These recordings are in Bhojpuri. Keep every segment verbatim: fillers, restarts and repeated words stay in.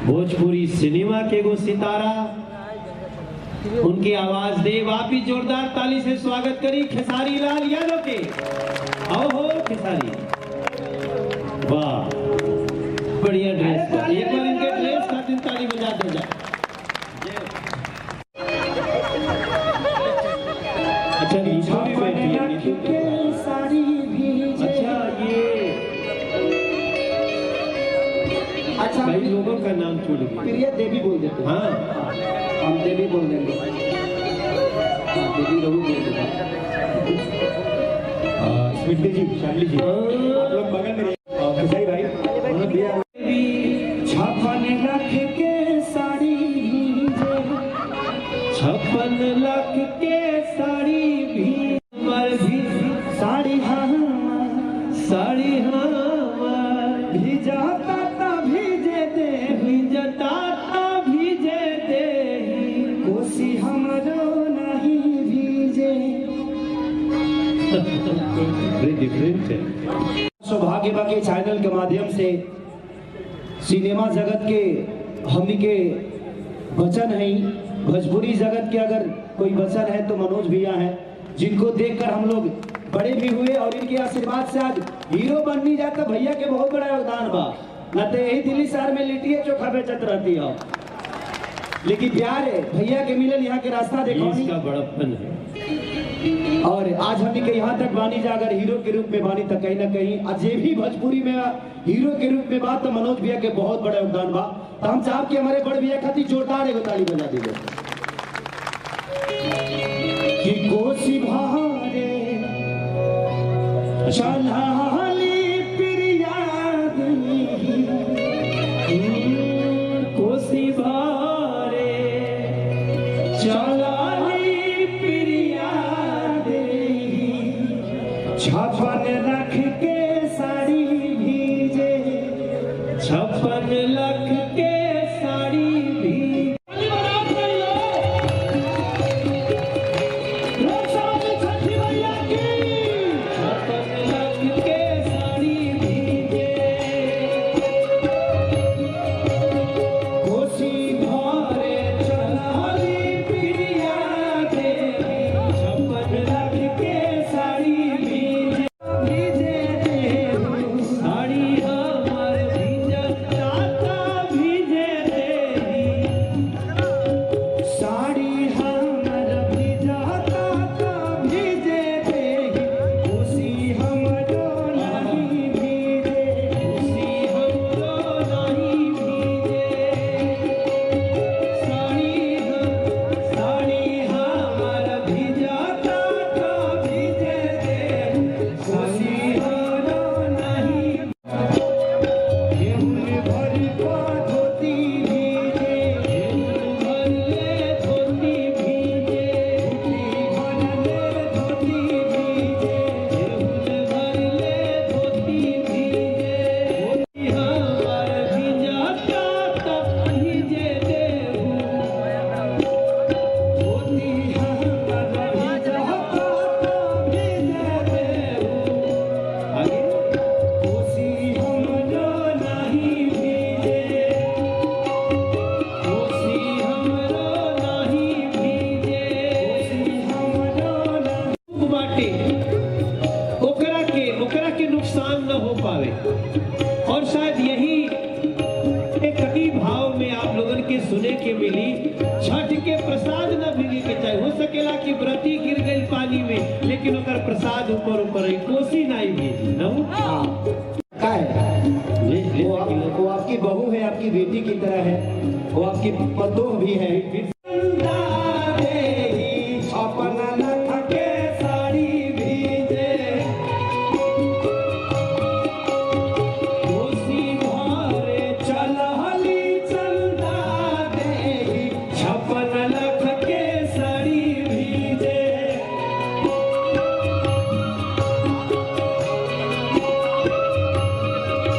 भोजपुरी सिनेमा के गो सितारा, उनकी आवाज दे वापी जोरदार ताली से स्वागत करी खेसारी लाल यादव के। आओ हो खेसारी, वाह बढ़िया ड्रेस पर, एक बार इनके ड्रेस खातिर ताली बजा दो जा। अच्छा नीचे भी बैठी है, अच्छा ये अच्छा भाई लोगों का नाम छोड़ दीजिए। प्रिया देवी बोल देते हैं। हाँ हम देवी बोल देंगे। हाँ देवी रहू बोल देंगे। स्मिति जी, शामली जी, आप लोग बगल में खेसारी भाई उन्होंने दिया। छप्पन लाख के साड़ी छप्पन लाख के साड़ी भी मर भी साड़ी हाँ साड़ी हाँ भिजाता ता भीजे दे भिजता ता भीजे दे कोसी हमरो नहीं भीजे। डिफरेंट है। सौभाग्य के चैनल के माध्यम से सिनेमा जगत के हमनी के वचन है, भोजपुरी जगत के अगर कोई वचन है तो मनोज भैया हैं, जिनको देखकर हम लोग बड़े भी हुए और इनके आशीर्वाद से आज हीरो बन नहीं जाता। भैया के बहुत बड़ा योगदान बा, न तो यही दिल्ली शहर में लिट्टिए चोखा बेचत रहती हो, लेकिन प्यार है भैया के मिलन यहाँ के रास्ता देखो इसका बड़प्पन है। और आज हम के यहाँ तक बानी जा, अगर हीरो के रूप में बानी तक कहीं ना कहीं अजय भी भोजपुरी में हीरो के रूप में बात तो मनोज भैया के बहुत बड़ा योगदान बा। तो हम चाहब कि हमारे बड़ भैया खातिर जोरदार एगो ताली बजा दीजिए। कि कोसी भारे चलाली प्रिया कोसी भारे चलाली प्रिया छप्पन लाख के साड़ी भीजे छप्पन लाख के साड़ी भी नुकसान न हो पावे। और शायद यही कई भाव में आप लोगों के सुने के मिली, छठ के प्रसाद न भीगे के चाहे। हो सकेला कि व्रती गिर गई पानी में, लेकिन उनका प्रसाद ऊपर ऊपर कोसी नहीं भेजी न। वो, आप, वो आपकी बहू है, आपकी बेटी की तरह है, वो आपकी पतोह भी है।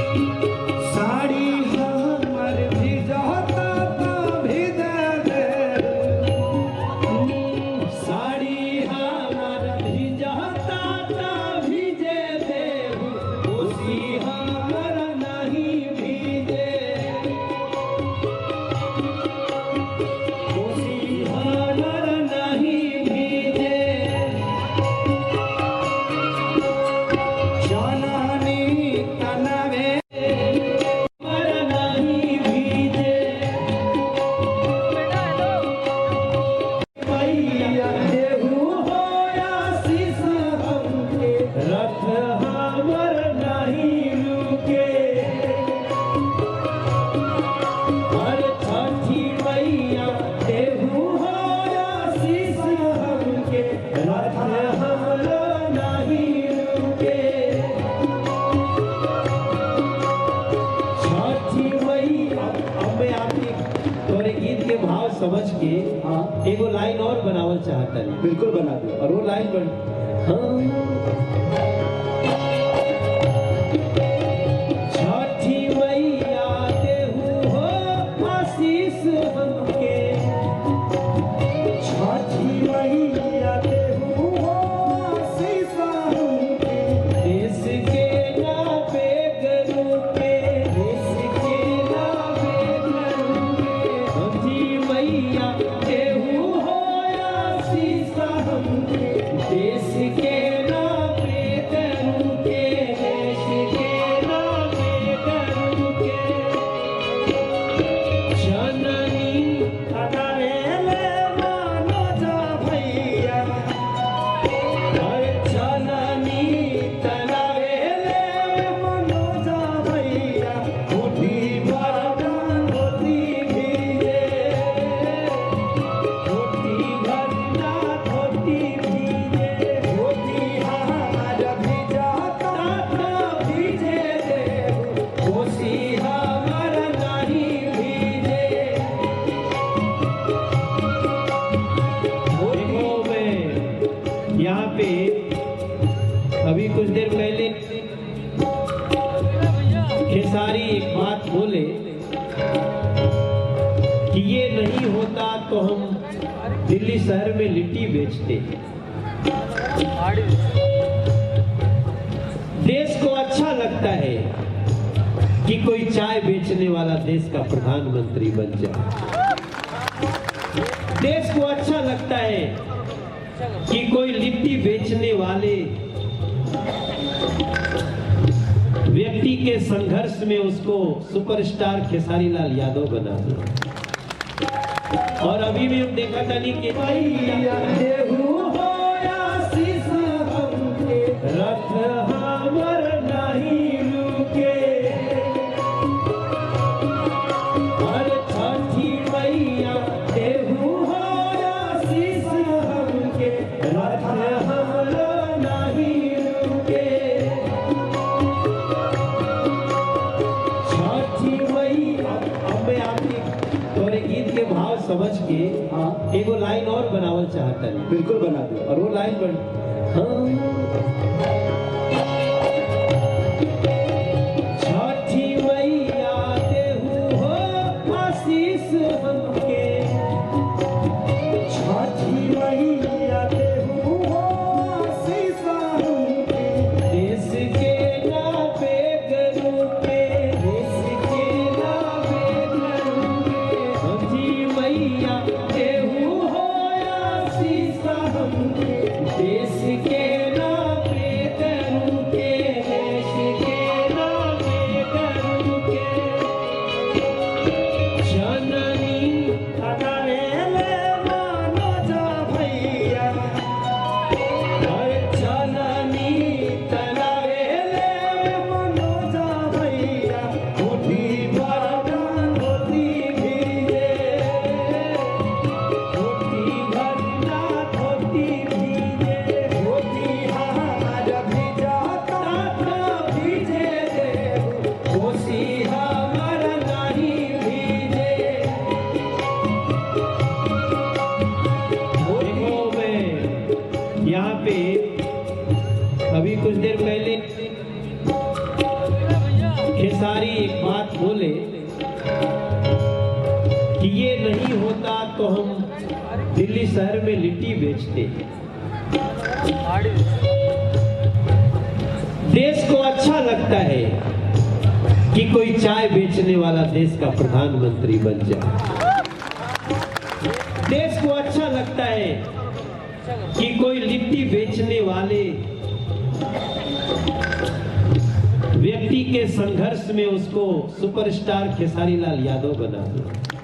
साड़ी हमर भी जाता भी दे समझ के हाँ। एगो लाइन और बनावल चाहता है। बिल्कुल बना दो। और वो लाइन बन छठी मैया देहु हो आशीष हमके, छठी मैया देहु हो आशीष हमके, देश के नावे गरु के, देश के नावे गरु के, छठी मैया देहु हो आशीष हमके, देश के नावे गरु के, देश के नावे गरु के, जननी अनारेले मनोजा भैया, हर जननी तनावेले मनोजा भैया, उठी भरना धोती भीजे, उठी भरना धोती भीजे, धोती हमार भिजाता ताता भीजे देहु, कोसी हमर नहीं भीजे। देखो मैं यहाँ पे अभी कुछ देर पहले खेसारी एक बात बोले कि ये नहीं होता तो हम दिल्ली शहर में लिट्टी बेचते। देश को अच्छा लगता है कि कोई चाय बेचने वाला देश का प्रधानमंत्री बन जाए। देश को अच्छा लगता है कि कोई लिट्टी बेचने वाले व्यक्ति के संघर्ष में उसको सुपरस्टार खेसारी लाल यादव बना दो। और अभी भी हम देखा था नहीं कि भैया देहु हो आशीष हमके, रथ हमर नहीं रुके, और छठी मैया देहु हो आशीष हमके, रथ हमर नहीं रुके, छठी मैया। अब मैं आपके तोरे गीत के भाव समझ के हाँ। एगो लाइन और बनावल चाहता है। बिल्कुल बना दो। और वो लाइन बन छठी मैया देहु हो आशीष हमके, छठी मैया देहु हो आशीष हमके, देश के नावे गरु के, देश के नावे गरु के, छठी मैया देहु हो आशीष हमके, देश के नावे गरु के, देश के नावे गरु के, जननी अनारेले मनोजा भैया, हर जननी तनावेले मनोजा भैया, उठी भरना धोती भीजे, उठी भरना धोती भीजे, धोती हमार भिजाता ताता भीजे देहु, कोसी हमर नहीं भीजे। देखो मैं यहाँ पे अभी कुछ देर पहले खेसारी एक बात बोले कि ये नहीं होता तो हम दिल्ली शहर में लिट्टी बेचते। देश को अच्छा लगता है कि कोई चाय बेचने वाला देश का प्रधानमंत्री बन जाए। देश को अच्छा लगता है कि कोई लिट्टी बेचने वाले व्यक्ति के संघर्ष में उसको सुपरस्टार खेसारी लाल यादव बना दो।